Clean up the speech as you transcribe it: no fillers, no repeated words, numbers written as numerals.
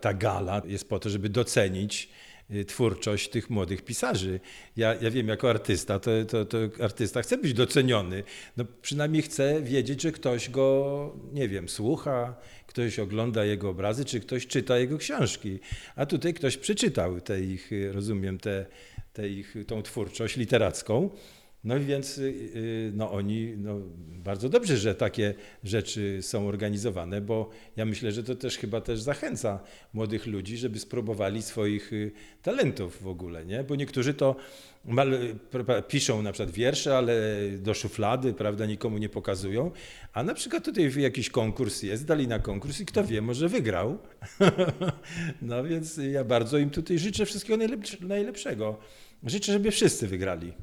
ta gala jest po to, żeby docenić twórczość tych młodych pisarzy. Ja wiem, jako artysta, to artysta chce być doceniony. No, przynajmniej chce wiedzieć, że ktoś go, nie wiem, słucha, ktoś ogląda jego obrazy, czy ktoś czyta jego książki. A tutaj ktoś przeczytał te ich, rozumiem, tą twórczość literacką. No i więc no oni, no bardzo dobrze, że takie rzeczy są organizowane, bo ja myślę, że to też chyba też zachęca młodych ludzi, żeby spróbowali swoich talentów w ogóle, nie? Bo niektórzy to piszą na przykład wiersze, ale do szuflady, prawda, nikomu nie pokazują, a na przykład tutaj jakiś konkurs jest, dali na konkurs i kto wie, może wygrał. No więc ja bardzo im tutaj życzę wszystkiego najlepszego. Życzę, żeby wszyscy wygrali.